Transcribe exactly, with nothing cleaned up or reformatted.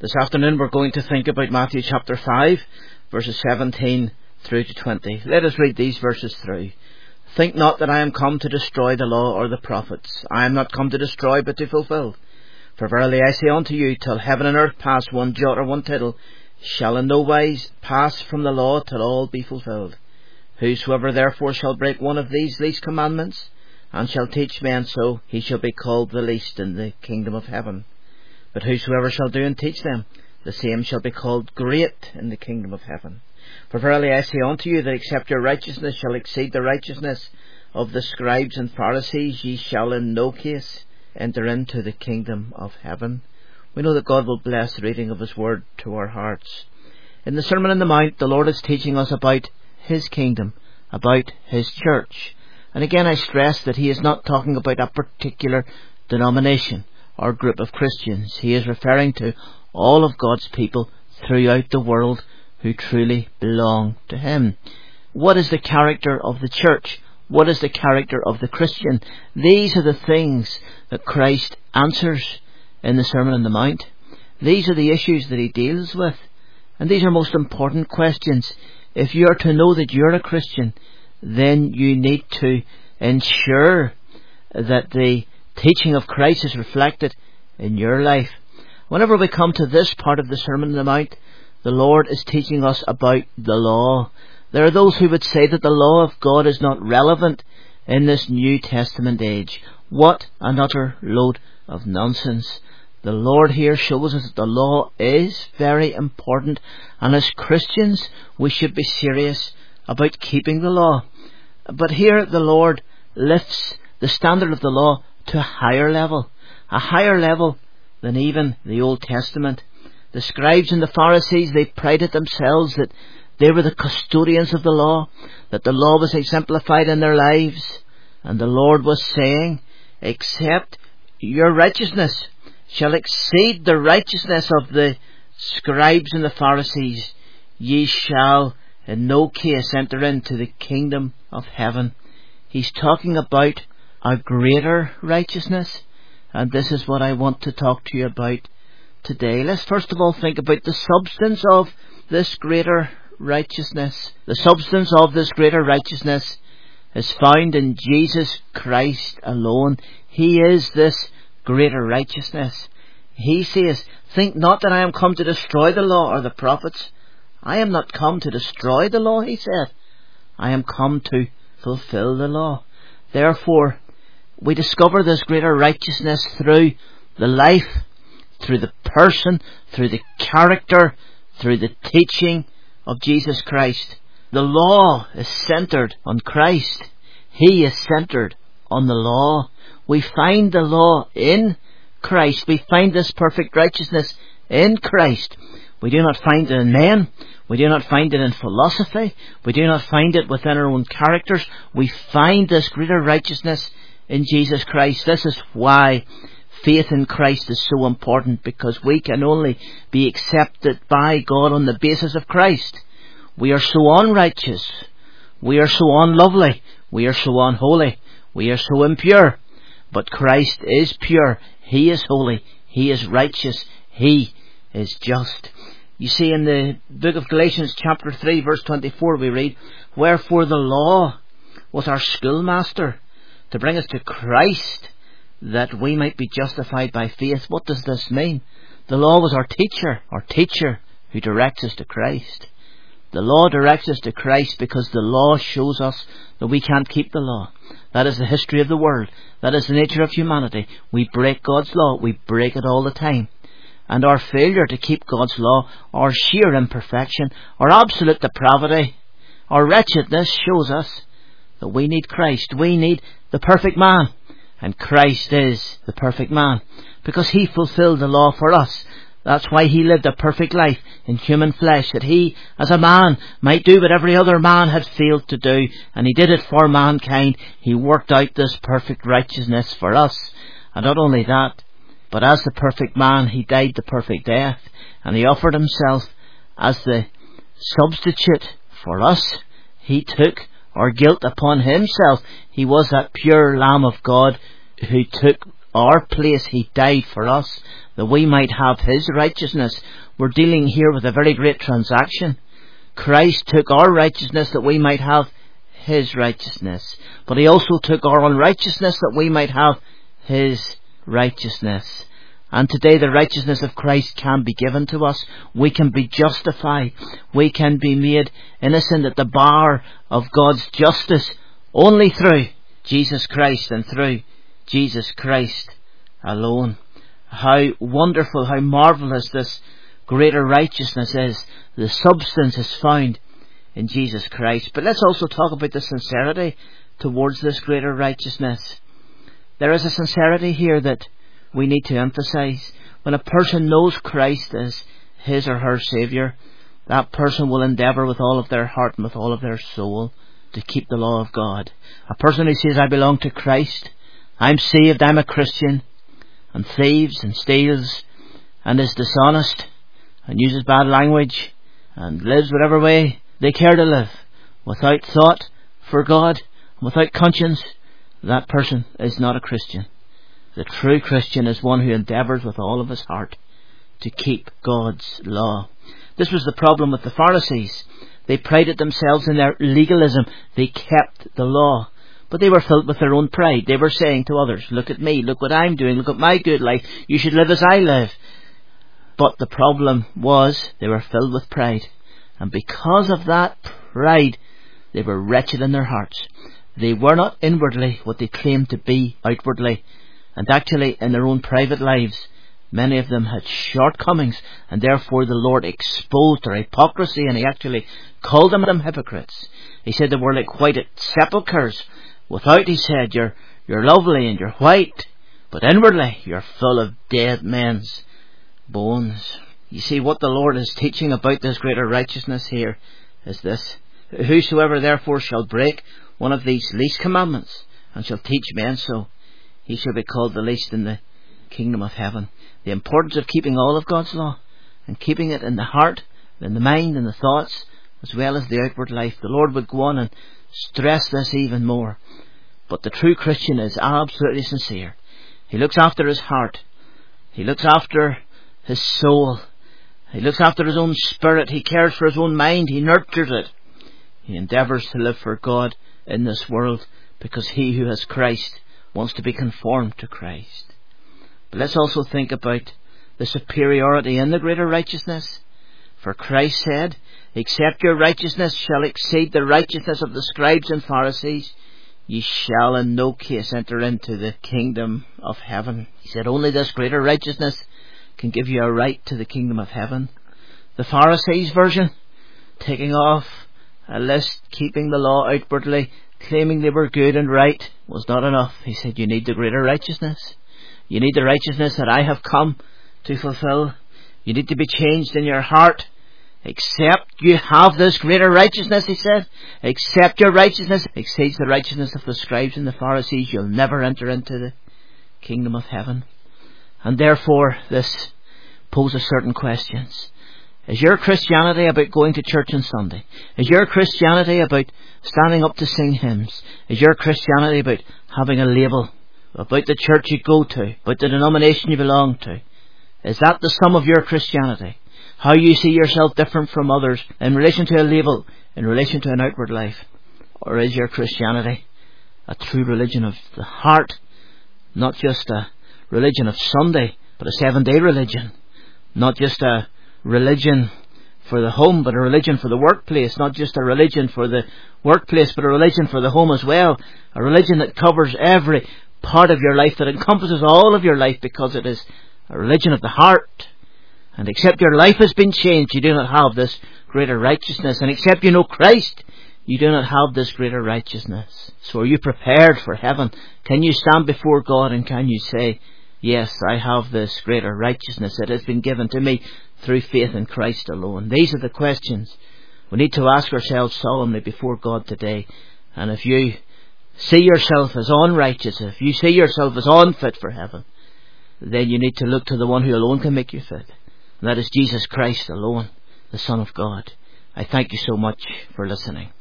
This afternoon we're going to think about Matthew chapter five, verses seventeen through to twenty. Let us read these verses through. Think not that I am come to destroy the law or the prophets. I am not come to destroy, but to fulfill. For verily I say unto you, till heaven and earth pass, one jot or one tittle shall in no wise pass from the law till all be fulfilled. Whosoever therefore shall break one of these least commandments, and shall teach men so, he shall be called the least in the kingdom of heaven. But whosoever shall do and teach them, the same shall be called great in the kingdom of heaven. For verily I say unto you, that except your righteousness shall exceed the righteousness of the scribes and Pharisees, ye shall in no case enter into the kingdom of heaven. We know that God will bless the reading of His word to our hearts. In the Sermon on the Mount, the Lord is teaching us about His kingdom, about His church. And again I stress that He is not talking about a particular denomination or group of Christians. He is referring to all of God's people throughout the world who truly belong to Him. What is the character of the church? What is the character of the Christian? These are the things that Christ answers in the Sermon on the Mount. These are the issues that He deals with. And these are most important questions. If you are to know that you're a Christian, then you need to ensure that the teaching of Christ is reflected in your life. Whenever we come to this part of the Sermon on the Mount, the Lord is teaching us about the law. There are those who would say that the law of God is not relevant in this New Testament age. What an utter load of nonsense. The Lord here shows us that the law is very important, and as Christians we should be serious about keeping the law. But here the Lord lifts the standard of the law to a higher level, a higher level than even the Old Testament. The scribes and the Pharisees, they prided themselves that they were the custodians of the law, that the law was exemplified in their lives. And the Lord was saying, except your righteousness shall exceed the righteousness of the scribes and the Pharisees, ye shall in no case enter into the kingdom of heaven. He's talking about a greater righteousness, and this is what I want to talk to you about today. Let's first of all think about the substance of this greater righteousness. The substance of this greater righteousness is found in Jesus Christ alone. He is this greater righteousness. He says, think not that I am come to destroy the law or the prophets. I am not come to destroy the law, He said. I am come to fulfill the law. Therefore, we discover this greater righteousness through the life, through the person, through the character, through the teaching of Jesus Christ. The law is centered on Christ. He is centered on the law. We find the law in Christ. We find this perfect righteousness in Christ. We do not find it in men. We do not find it in philosophy. We do not find it within our own characters. We find this greater righteousness in Jesus Christ. This is why faith in Christ is so important, because we can only be accepted by God on the basis of Christ. We are so unrighteous. We are so unlovely. We are so unholy. We are so impure. But Christ is pure. He is holy. He is righteous. He is just. You see, in the book of Galatians chapter three verse twenty-four we read, wherefore the law was our schoolmaster to bring us to Christ, that we might be justified by faith. What does this mean? The law was our teacher, our teacher who directs us to Christ. The law directs us to Christ because the law shows us that we can't keep the law. That is the history of the world. That is the nature of humanity. We break God's law. We break it all the time. And our failure to keep God's law, our sheer imperfection, our absolute depravity, our wretchedness shows us that we need Christ. We need the perfect man. And Christ is the perfect man, because He fulfilled the law for us. That's why He lived a perfect life in human flesh, that He, as a man, might do what every other man had failed to do. And He did it for mankind. He worked out this perfect righteousness for us. And not only that, but as the perfect man, He died the perfect death. And He offered Himself as the substitute for us. He took our guilt upon Himself. He was that pure Lamb of God who took our place. He died for us, that we might have His righteousness. We're dealing here with a very great transaction. Christ took our righteousness that we might have His righteousness. But He also took our unrighteousness that we might have His righteousness. And today the righteousness of Christ can be given to us. We can be justified. We can be made innocent at the bar of God's justice only through Jesus Christ and through Jesus Christ alone. How wonderful, how marvellous this greater righteousness is. The substance is found in Jesus Christ. But let's also talk about the sincerity towards this greater righteousness. There is a sincerity here that we need to emphasize. When a person knows Christ as his or her Saviour, that person will endeavour with all of their heart and with all of their soul to keep the law of God. A person who says, I belong to Christ, I'm saved, I'm a Christian, and thieves and steals and is dishonest and uses bad language and lives whatever way they care to live, without thought for God, without conscience, that person is not a Christian. The true Christian is one who endeavours with all of his heart to keep God's law. This was the problem with the Pharisees. They prided themselves in their legalism. They kept the law. But they were filled with their own pride. They were saying to others, look at me, look what I'm doing, look at my good life. You should live as I live. But the problem was they were filled with pride. And because of that pride, they were wretched in their hearts. They were not inwardly what they claimed to be outwardly. And actually, in their own private lives, many of them had shortcomings, and therefore the Lord exposed their hypocrisy, and He actually called them, them hypocrites. He said they were like whited sepulchres. Without, He said, you're, you're lovely and you're white, but inwardly you're full of dead men's bones. You see, what the Lord is teaching about this greater righteousness here is this. Whosoever therefore shall break one of these least commandments, and shall teach men so, he shall be called the least in the kingdom of heaven. The importance of keeping all of God's law, and keeping it in the heart, in the mind, and the thoughts, as well as the outward life. The Lord would go on and stress this even more. But the true Christian is absolutely sincere. He looks after his heart. He looks after his soul. He looks after his own spirit. He cares for his own mind. He nurtures it. He endeavours to live for God in this world, because he who has Christ wants to be conformed to Christ. But let's also think about the superiority in the greater righteousness. For Christ said, except your righteousness shall exceed the righteousness of the scribes and Pharisees, ye shall in no case enter into the kingdom of heaven. He said only this greater righteousness can give you a right to the kingdom of heaven. The Pharisees' version, taking off a list, keeping the law outwardly, claiming they were good and right, was not enough. He said you need the greater righteousness. You need the righteousness that I have come to fulfill. You need to be changed in your heart. Except you have this greater righteousness, he said. Except your righteousness exceeds the righteousness of the scribes and the Pharisees, you'll never enter into the kingdom of heaven. And therefore this poses certain questions. Is your Christianity about going to church on Sunday? Is your Christianity about standing up to sing hymns? Is your Christianity about having a label? About the church you go to? About the denomination you belong to? Is that the sum of your Christianity? How you see yourself different from others in relation to a label, in relation to an outward life? Or is your Christianity a true religion of the heart? Not just a religion of Sunday, but a seven-day religion. Not just a religion for the home, but a religion for the workplace. Not just a religion for the workplace, but a religion for the home as well. A religion that covers every part of your life, that encompasses all of your life, because it is a religion of the heart. And except your life has been changed, you do not have this greater righteousness. And except you know Christ, you do not have this greater righteousness. So are you prepared for heaven? Can you stand before God and can you say, yes, I have this greater righteousness that has been given to me through faith in Christ alone? These are the questions we need to ask ourselves solemnly before God today. And if you see yourself as unrighteous, if you see yourself as unfit for heaven, then you need to look to the one who alone can make you fit. And that is Jesus Christ alone, the Son of God. I thank you so much for listening.